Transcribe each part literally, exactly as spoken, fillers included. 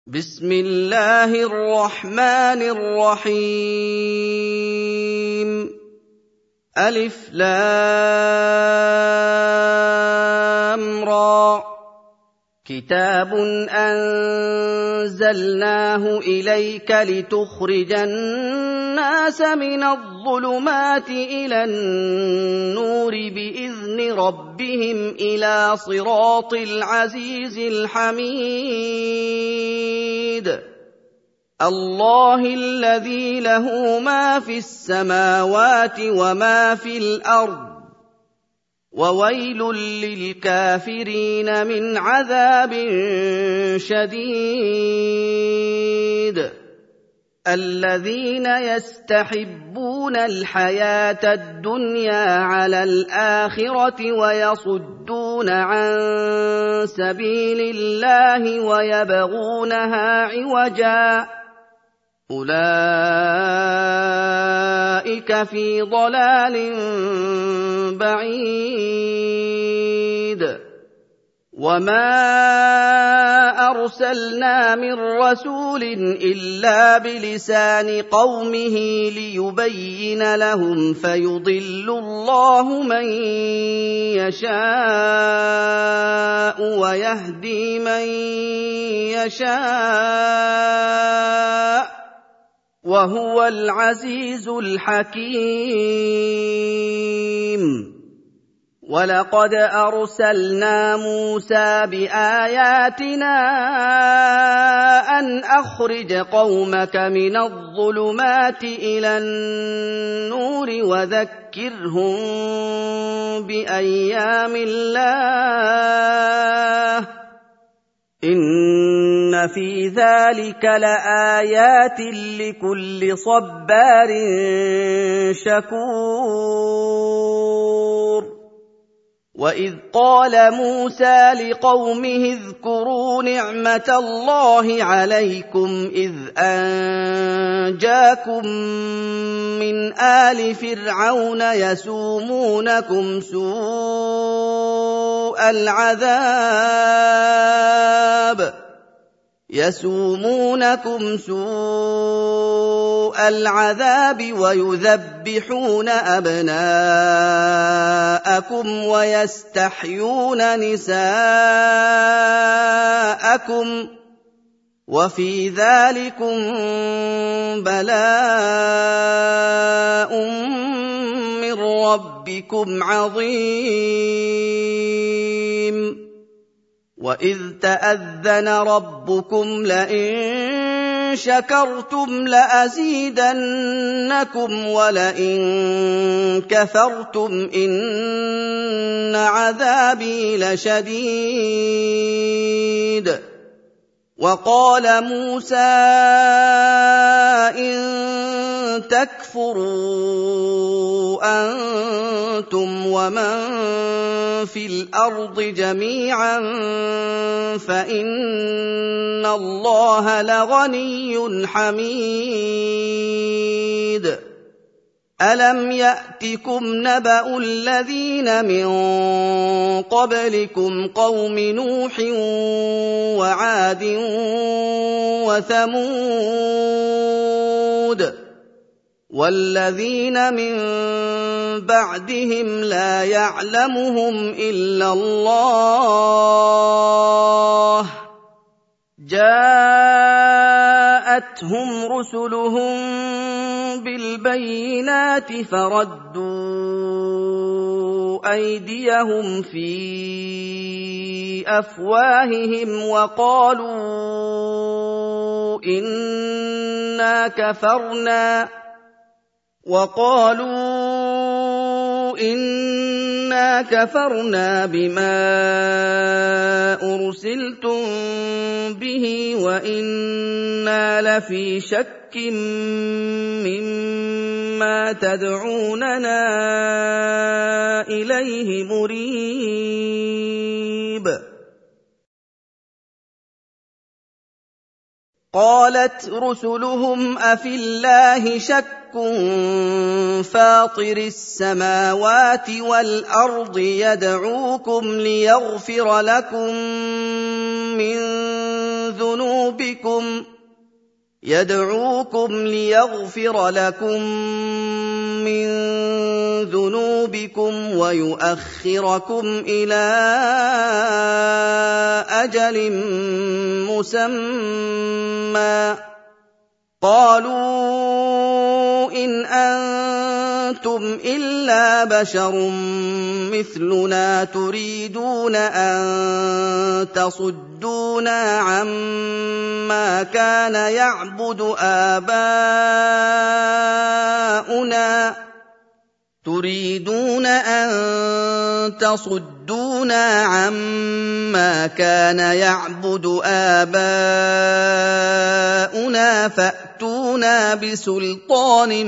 بسم الله الرحمن الرحيم ألف لام را كتاب أنزلناه إليك لتخرج الناس من الظلمات إلى النور بإذن ربهم إلى صراط العزيز الحميد الله الذي له ما في السماوات وما في الأرض وويل للكافرين من عذاب شديد الذين يستحبون الحياة الدنيا على الآخرة ويصدون عن سبيل الله ويبغونها عوجا أولئك في ضلال بعيد وما أرسلنا من رسول إلا بلسان قومه ليبين لهم فيضل الله من يشاء ويهدي من يشاء وهو العزيز الحكيم ولقد أرسلنا موسى بآياتنا أن أخرج قومك من الظلمات إلى النور وذكرهم بأيام الله إن في ذلك لآيات لكل صبار شكور وإذ قال موسى لقومه اذكروا نعمة الله عليكم إذ أنجاكم من آل فرعون يسومونكم سوء العذاب يسومونكم سوء العذاب ويذبحون أبناءكم ويستحيون نساءكم وفي ذلكم بلاء من ربكم عظيم وإذ تأذن ربكم لئن شكرتم لأزيدنكم ولئن كفرتم إن عذابي لشديد وقال موسى إن تكفروا أنتم ومن في الأرض جميعا فإن الله لغني حميد ألم يأتكم نبأ الذين من قبلكم قوم نوح وعاد وثمود والذين من بعدهم لا يعلمهم إلا الله جاءتهم رسلهم بالبينات فردوا أيديهم في أفواههم وقالوا إنا كفرنا وقالوا إنا كفرنا بما أرسلتم به وإنا لفي شك مما تدعوننا إليه مريب قالت رسلهم أفي الله شك فاطر السماوات والأرض يدعوكم ليغفر لكم من ذُنُوبِكُمْ يَدْعُوكُمْ لِيَغْفِرَ لَكُم مِّن ذُنُوبِكُمْ وَيُؤَخِّرَكُمْ إِلَىٰ أَجَلٍ مُّسَمًّى ۚ قَالُوا إِنْ أَنتُمْ إِلَّا بَشَرٌ مِّثْلُنَا تُرِيدُونَ أَن تَصُدُّونَا عَمَّا كَانَ يَعْبُدُ آبَاؤُنَا تُرِيدُونَ أَن تَصُدُّونَا عَمَّا كَانَ يَعْبُدُ آبَاؤُنَا فَأْتُونَا بِسُلْطَانٍ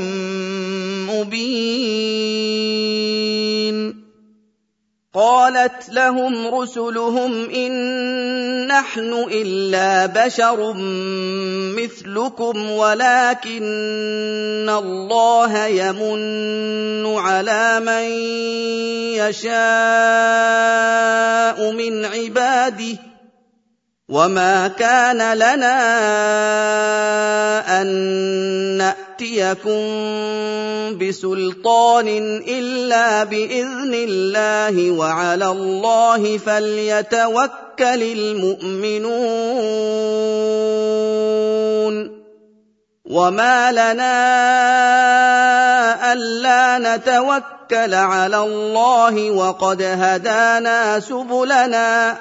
مُّبِينٍ قَالَتْ لَهُمْ رُسُلُهُمْ إِن نَّحْنُ إِلَّا بَشَرٌ مِّثْلُكُمْ وَلَٰكِنَّ اللَّهَ يَمُنُّ عَلَىٰ مَن يَشَاءُ مِنْ عِبَادِهِ وَمَا كَانَ لَنَا أَن نَّأْتِيَكُم بِسُلْطَانٍ إِلَّا بِإِذْنِ اللَّهِ وَعَلَى اللَّهِ فَلْيَتَوَكَّلِ الْمُؤْمِنُونَ وَمَا لَنَا أَلَّا نَتَوَكَّلَ عَلَى اللَّهِ وَقَدْ هَدَانَا سُبُلَنَا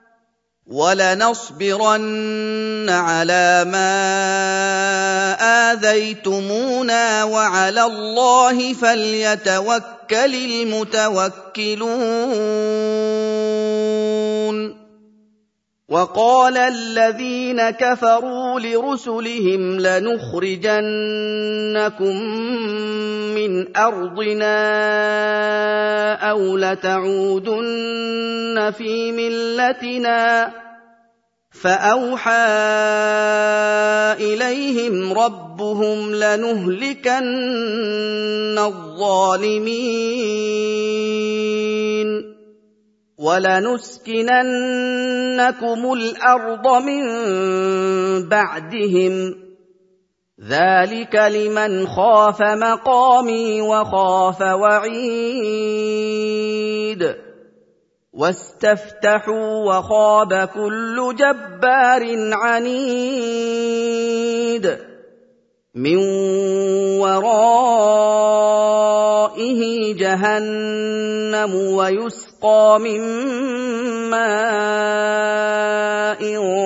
وَلَنَصْبِرَنَّ عَلَىٰ مَا آذَيْتُمُونَا وَعَلَى اللَّهِ فَلْيَتَوَكَّلِ الْمُتَوَكِّلُونَ وَقَالَ الَّذِينَ كَفَرُوا لِرُسُلِهِمْ لَنُخْرِجَنَّكُم مِّنْ أَرْضِنَا أَوْ لَتَعُودُنَّ فِي مِلَّتِنَا فَأَوْحَىٰ إِلَيْهِمْ رَبُّهُمْ لَنُهْلِكَنَّ الظَّالِمِينَ وَلَنُسْكِنَنَّكُمُ الْأَرْضَ مِن بَعْدِهِمْ ۚ ذَٰلِكَ لِمَنْ خَافَ مَقَامِي وَخَافَ وَعِيدِ وَاسْتَفْتَحُوا وَخَابَ كُلُّ جَبَّارٍ عَنِيدٍ مِّن وَرَائِهِ جَهَنَّمُ وَيُسْقَىٰ مِن مَّاءٍ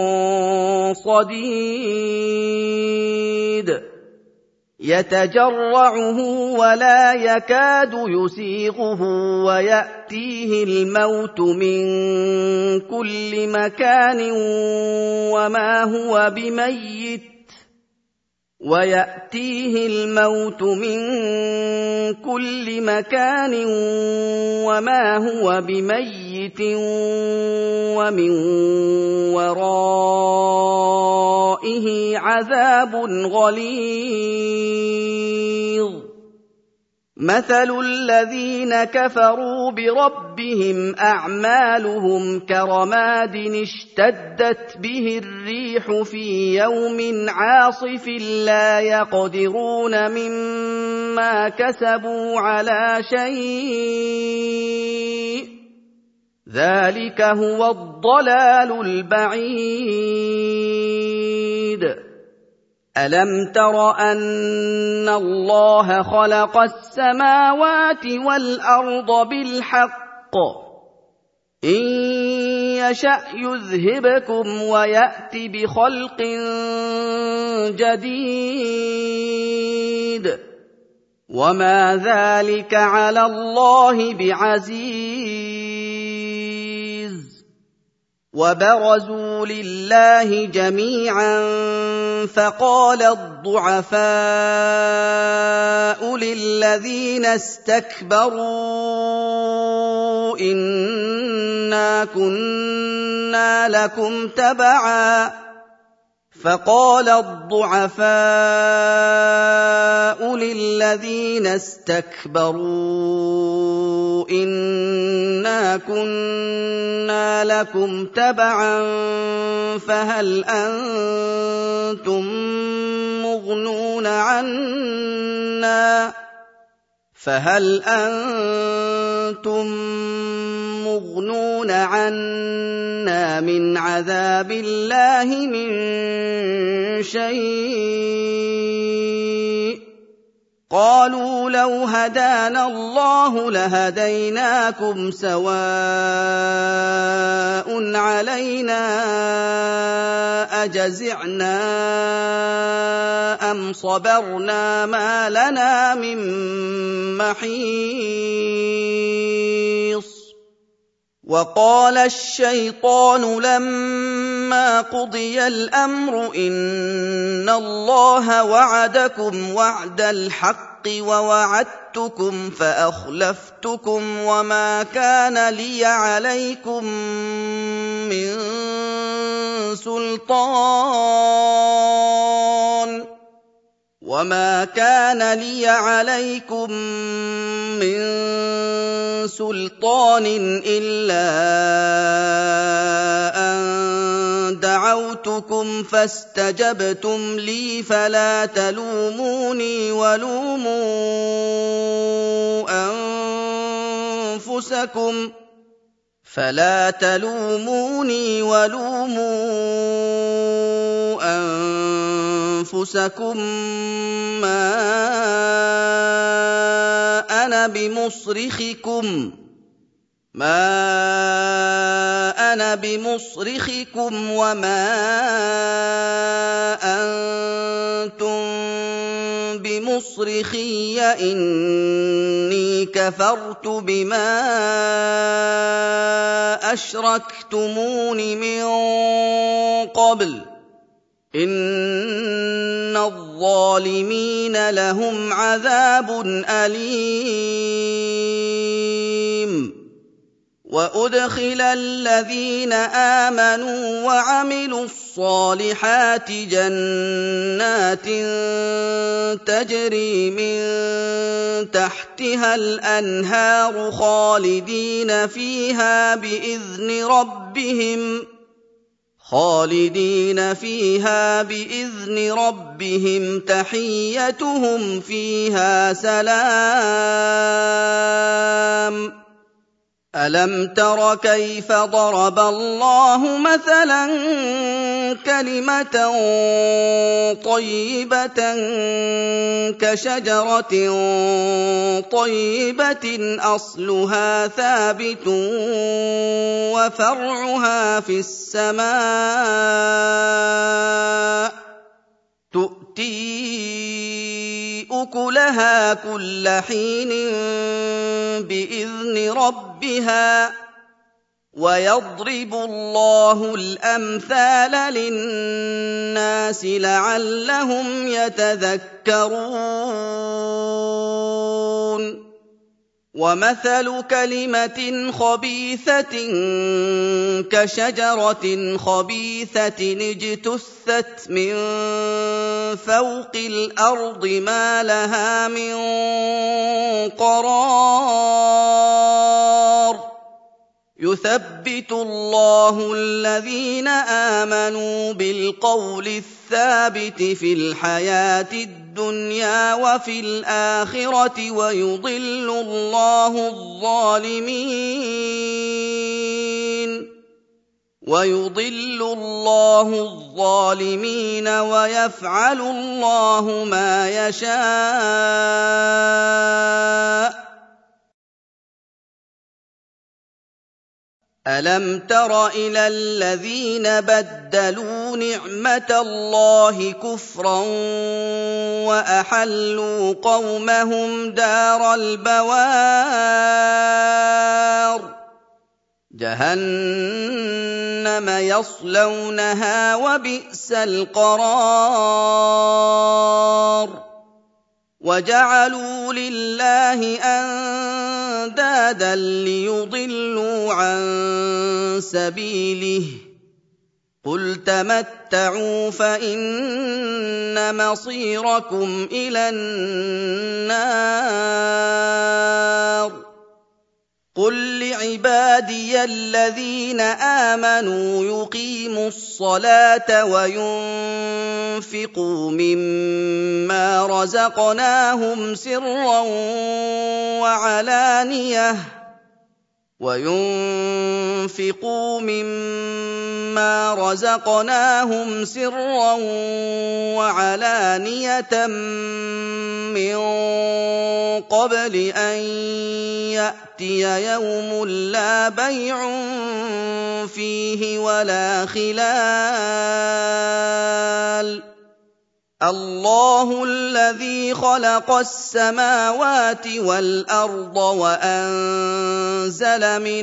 صَدِيدٍ يَتَجَرَّعُهُ وَلَا يَكَادُ يُسِيغُهُ وَيَأْتِيهِ الْمَوْتُ مِن كُلِّ مَكَانٍ وَمَا هُوَ بِمَيِّتٍ وَيَأْتِيهِ الْمَوْتُ مِن كُلِّ مَكَانٍ وَمَا هُوَ بِمَيِّتٍ وَمِن وَرَائِهِ عَذَابٌ غَلِيظٌ مَثَلُ الَّذِينَ كَفَرُوا بِرَبِّهِمْ أَعْمَالُهُمْ كَرَمَادٍ اشْتَدَّتْ بِهِ الرِّيحُ فِي يَوْمٍ عَاصِفٍ لَّا يَقْدِرُونَ مِمَّا كَسَبُوا عَلَىٰ شَيْءٍ ۚ ذَٰلِكَ هُوَ الضَّلَالُ الْبَعِيدُ أَلَمْ تَرَ أَنَّ اللَّهَ خَلَقَ السَّمَاوَاتِ وَالْأَرْضَ بِالْحَقِّ ۚ إِن يَشَأْ يُذْهِبْكُمْ وَيَأْتِ بِخَلْقٍ جَدِيدٍ وَمَا ذَٰلِكَ عَلَى اللَّهِ بِعَزِيزٍ وَبَرَزُوا لِلَّهِ جَمِيعًا فَقَالَ الضُّعَفَاءُ لِلَّذِينَ اسْتَكْبَرُوا إِنَّا كُنَّا لَكُمْ تَبَعًا فَقَالَ الضُّعَفَاءُ لِلَّذِينَ اسْتَكْبَرُوا إِنَّا كُنَّا لَكُمْ تَبَعًا فَهَلْ أَنتُم مُّغْنُونَ عَنَّا فَهَلْ أَنتُم مُّغْنُونَ عَنَّا مِنْ عَذَابِ اللَّهِ مِن شَيْءٍ قَالُوا لَوْ هَدَانَا اللَّهُ لَهَدَيْنَاكُمْ سَوَاءٌ عَلَيْنَا أَجَزِعْنَا أَمْ صَبَرْنَا مَا لَنَا مِن مَّحِيصٍ وَقَالَ الشَّيْطَانُ لَمَّا قُضِيَ الْأَمْرُ إِنَّ اللَّهَ وَعَدَكُمْ وَعْدَ الْحَقِّ وَوَعَدتُّكُمْ فَأَخْلَفْتُكُمْ وَمَا كَانَ لِيَ عَلَيْكُم مِّن سُلْطَانٍ وَمَا كَانَ لِيَ عَلَيْكُم مِّن سُلْطَانٍ إِلَّا أَن دَعَوْتُكُمْ فَاسْتَجَبْتُمْ لِي فَلَا تَلُومُونِي وَلُومُوا أَنفُسَكُمْ فَلَا تَلُومُونِي وَلُومُوا أَنفُسَكُم مَّا أَنَا بِمُصْرِخِكُمْ مَا أَنَا بِمُصْرِخِكُمْ وَمَا أَنتُم بِمُصْرِخِيَّ إِنِّي كَفَرْتُ بِمَا أَشْرَكْتُمُونِ مِن قَبْلُ إِنَّ الظَّالِمِينَ لَهُمْ عَذَابٌ أَلِيمٌ وَأُدْخِلَ الَّذِينَ آمَنُوا وَعَمِلُوا الصَّالِحَاتِ جَنَّاتٍ تَجْرِي مِن تَحْتِهَا الْأَنْهَارُ خَالِدِينَ فِيهَا بِإِذْنِ رَبِّهِمْ خالدين فيها بإذن ربهم تحيتهم فيها سلام ألم تر كيف ضرب الله مثلا كلمة طيبة كشجرة طيبة أصلها ثابت وفرعها في السماء تؤتي أكلها كل حين بإذن ربها ويضرب الله الأمثال للناس لعلهم يتذكرون ومثل كلمة خبيثة كشجرة خبيثة اجتثت من فوق الأرض ما لها من قرار يثبت الله الذين آمنوا بالقول الثابت في الحياة الدنيا وفي الآخرة ويضل الله الظالمين ويضل الله الظالمين ويفعل الله ما يشاء ألم تر إلى الذين بدلوا نعمة الله كفرا وأحلوا قومهم دار البوار جهنم يصلونها وبئس القرار وجعلوا لله أندادا ليضلوا عن سبيله قل تمتعوا فإن مصيركم إلى النار قُل لِّعِبَادِيَ الَّذِينَ آمَنُوا يُقِيمُوا الصَّلَاةَ وَيُنفِقُوا مِمَّا رَزَقْنَاهُمْ سِرًّا وَعَلَانِيَةً وَيُنفِقُوا مِمَّا رَزَقْنَاهُمْ سِرًّا وَعَلَانِيَةً مِّن قَبْلِ أَن يَأْتِيَ يَوْمٌ لَّا بَيْعٌ فِيهِ وَلَا خِلَالٌ اللَّهُ الَّذِي خَلَقَ السَّمَاوَاتِ وَالْأَرْضَ وَأَنزَلَ مِنَ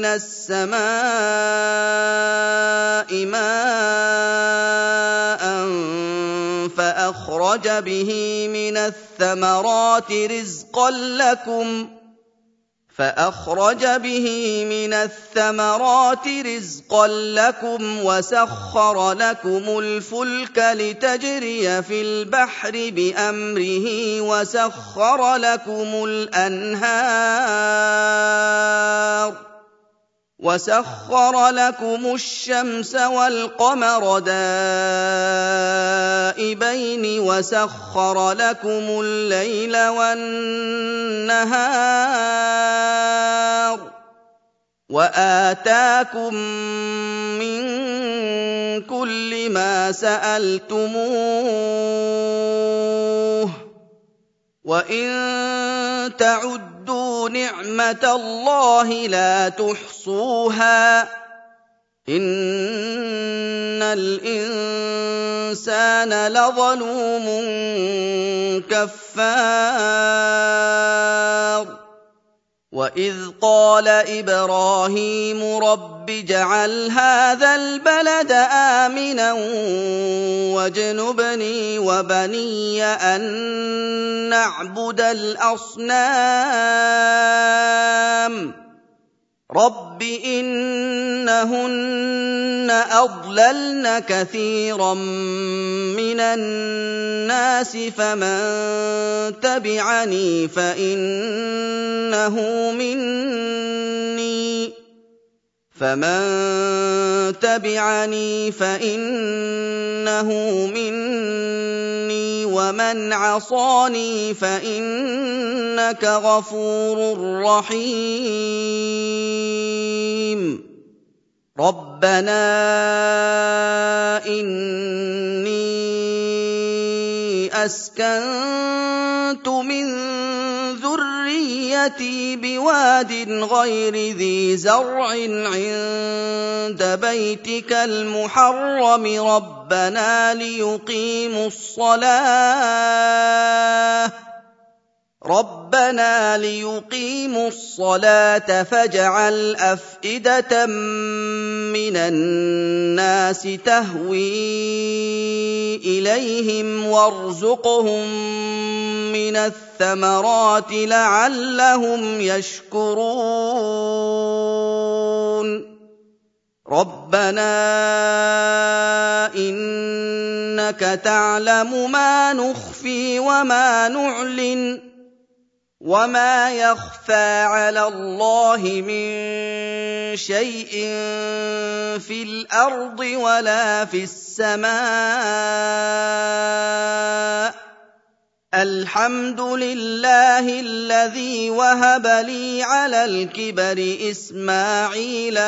السَّمَاءِ مَاءً فَأَخْرَجَ بِهِ مِنَ الثَّمَرَاتِ رِزْقًا لَّكُمْ فأخرج به من الثمرات رزقا لكم وسخر لكم الفلك لتجري في البحر بأمره وسخر لكم الأنهار وسخر لكم الشمس والقمر دائبين وسخر لكم الليل والنهار وآتاكم من كل ما سألتموه وإن تعدوا نعمة الله لا تحصوها إن الإنسان لظلوم كفار وإذ قال إبراهيم رب اجعل هذا البلد آمنا واجنبني وبني أن نعبد الأصنام رب إنهن أضللن كثيرا من الناس فمن تبعني فإنه مني فمن تبعني فإنه مني ومن عصاني فإنك غفور رحيم ربنا إني أسكنت من ذريتي بواد غير ذي زرع عند بيتك المحرم ربنا ليقيموا الصلاة ربنا ليقيموا الصلاة فاجعل أفئدة من الناس تهوي إليهم وارزقهم من الثمرات لعلهم يشكرون ربنا إنك تعلم ما نخفي وما نعلن وما يخفى على الله من شيء في الأرض ولا في السماء الحمد لله الذي وهب لي على الكبر إسماعيل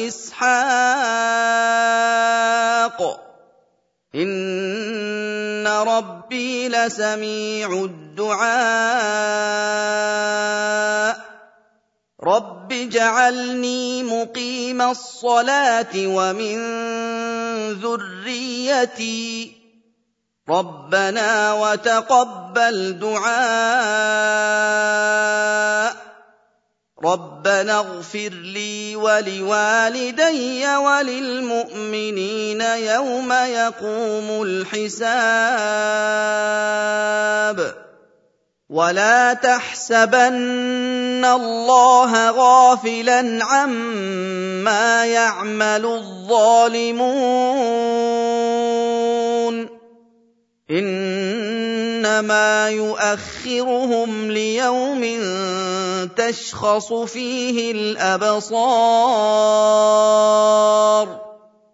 وإسحاق إن ربي لسميع الدعاء رب اجعلني مقيم الصلاة ومن ذريتي ربنا وتقبل دعاء ربنا اغفر لي ولوالدي وللمؤمنين يوم يقوم الحساب ولا تحسبن الله غافلا عما يعمل الظالمون إن إنما يؤخرهم ليوم تشخص فيه الأبصار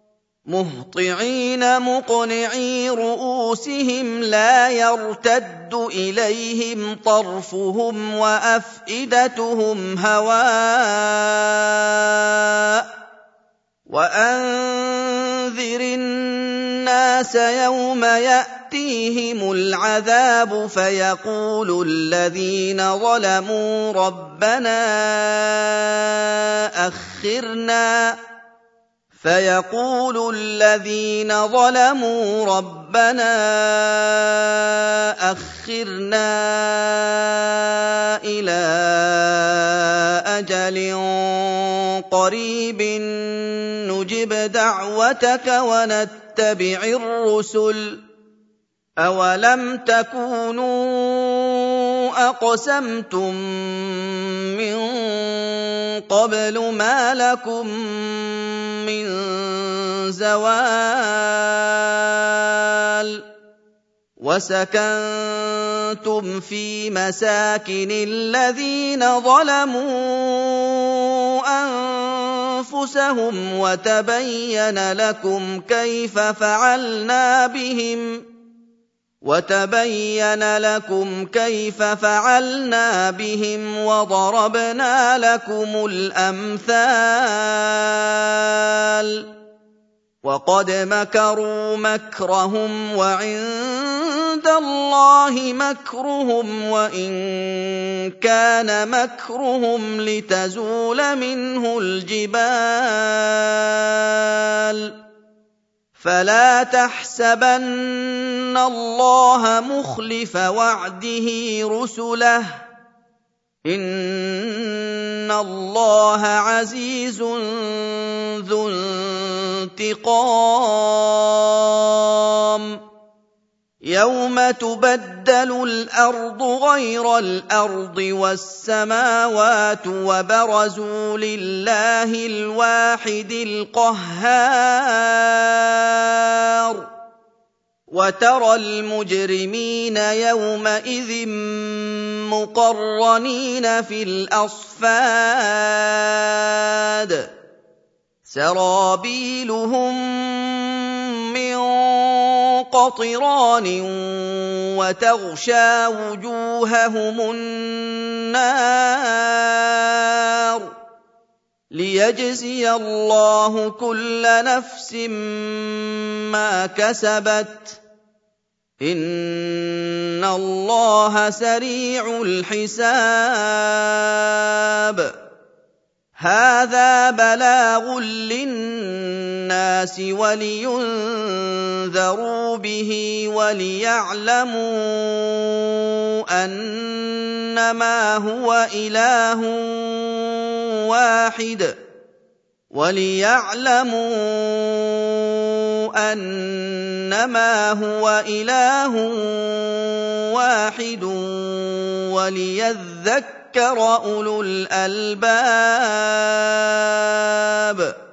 مهطعين مقنعي رؤوسهم لا يرتد إليهم طرفهم وأفئدتهم هواء وأنذر الناس يوم يأتيهم العذاب فيقول الذين ظلموا ربنا أخرنا فيقول الذين ظلموا ربنا أخرنا إلى أجل قريب نجب دعوتك ونتبع الرسل أولم تكونوا أقسمتم من قبل ما لكم من زوال وسكنتم في مساكن الذين ظلموا أنفسهم وتبين لكم كيف فعلنا بهم وتبين لكم كيف فعلنا بهم وضربنا لكم الأمثال وقد مكروا مكرهم وعند الله مكرهم وإن كان مكرهم لتزول منه الجبال فلا تحسبن الله مخلف وعده رسله إن الله عزيز ذو انتقام يوم تبدل الأرض غير الأرض والسماوات وبرزوا لله الواحد القهار وترى المجرمين يومئذ مقرنين في الأصفاد سرابيلهم من قطران وتغشى وجوههم النار ليجزي الله كل نفس ما كسبت إن الله سريع الحساب هذا بلاغ للناس ولينذروا به وليعلموا أنما هو إله واحد وليعلموا أنما هو إله واحد وليذكر أولو الألباب